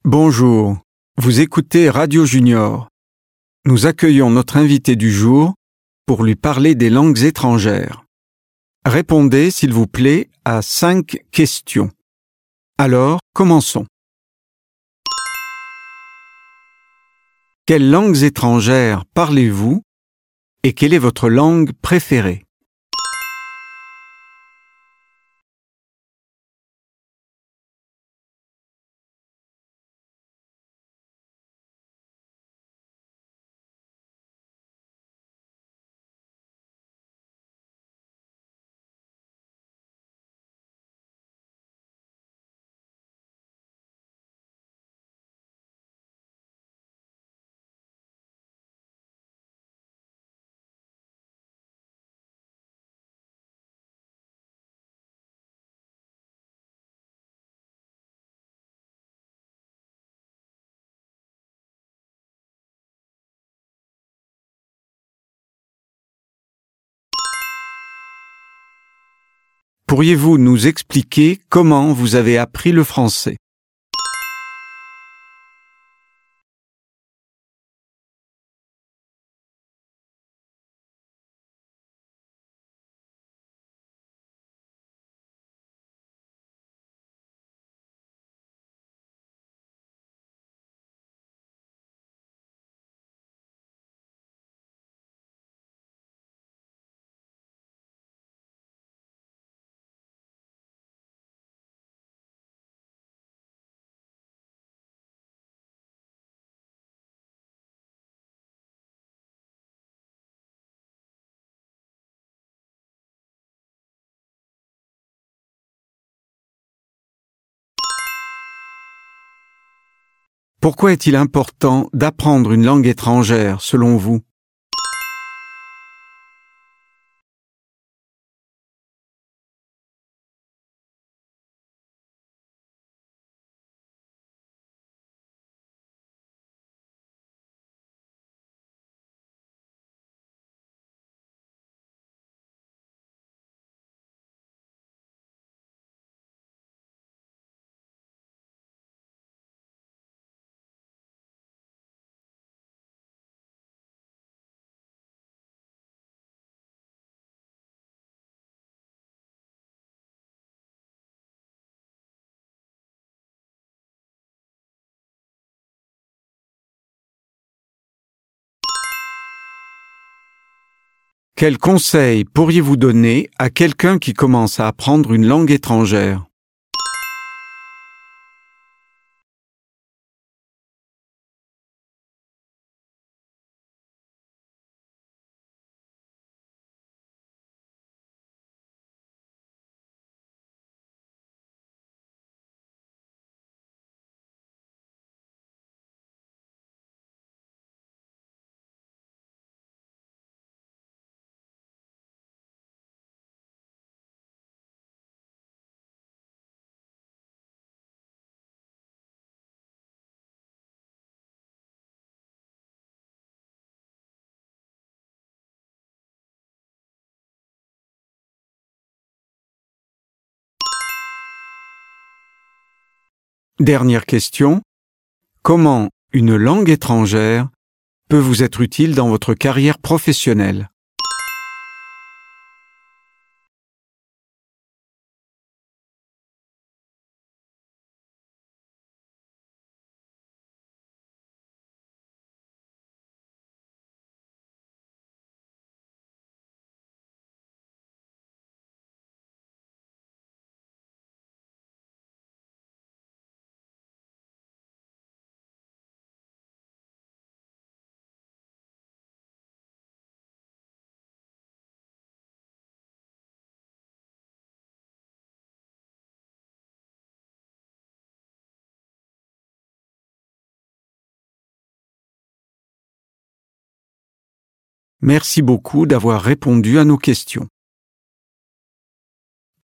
Bonjour, vous écoutez Radio Junior. Nous accueillons notre invité du jour pour lui parler des langues étrangères. Répondez, s'il vous plaît, à 5 questions. Alors, commençons. Quelles langues étrangères parlez-vous et quelle est votre langue préférée? Pourriez-vous nous expliquer comment vous avez appris le français? Pourquoi est-il important d'apprendre une langue étrangère, selon vous? Quel conseil pourriez-vous donner à quelqu'un qui commence à apprendre une langue étrangère? Dernière question. Comment une langue étrangère peut vous être utile dans votre carrière professionnelle? Merci beaucoup d'avoir répondu à nos questions.